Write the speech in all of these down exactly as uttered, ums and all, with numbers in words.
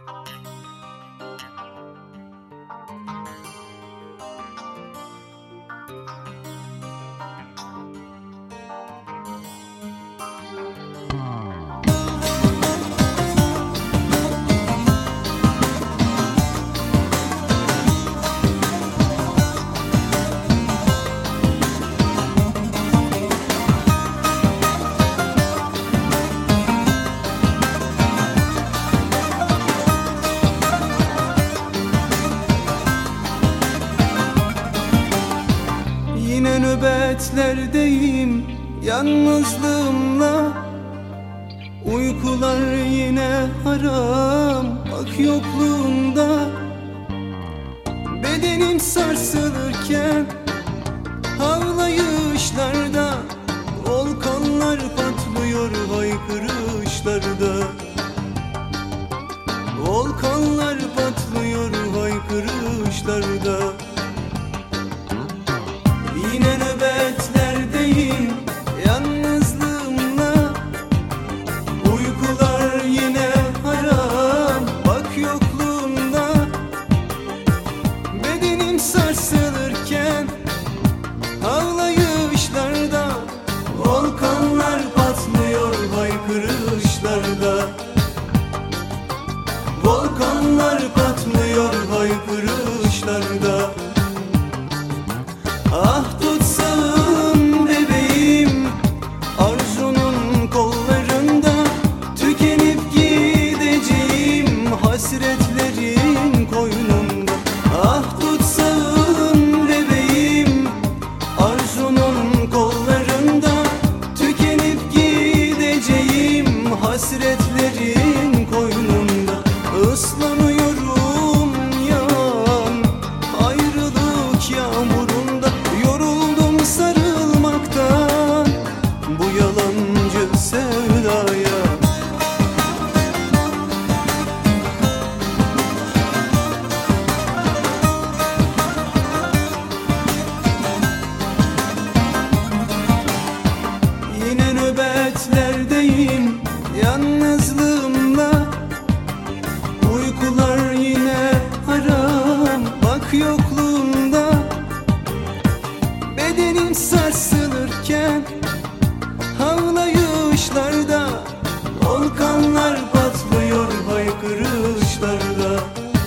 Yine nöbetlerdeyim yalnızlığımla, uykular yine haram bak yokluğunda. Bedenim sarsılırken havlayışlarda, volkanlar patlıyor haykırışlarda. Volkanlar patlıyor haykırışlarda. Yine nöbetlerdeyim yalnızlığımla, uykular yine haram bak yokluğumda. Bedenim sarsılırken ağlayışlarda, volkanlar patlıyor haykırışlarda. Volkanlar patlıyor haykırışlarda. Ah tutsam bebeğim arzunun kollarında, tükenip gideceğim hasretlerin koynunda. Ah tutsam bebeğim arzunun kollarında, tükenip gideceğim hasretlerin koynunda. Islanıyorum yan ayrılık yağmurunda, yoruldum sarılmaktan bu yalancı sevdaya. Yine nöbetlerdeyim yalnızlığımla, uykular yine haram bak yokluğunda. Bedenim sarsılırken havlayışlarda, volkanlar patlıyor haykırışlarda.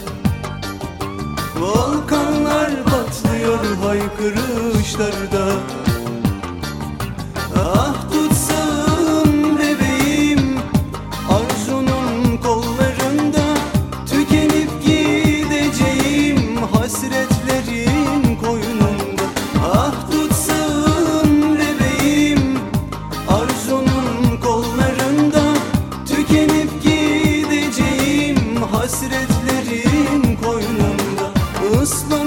Volkanlar patlıyor haykırışlarda. Ah tutsam bebeğim arzunun kollarında, tükenip gideceğim hasretlerin koynunda. Ah tutsam bebeğim arzunun kollarında, tükenip gideceğim hasretlerin koynunda. Islan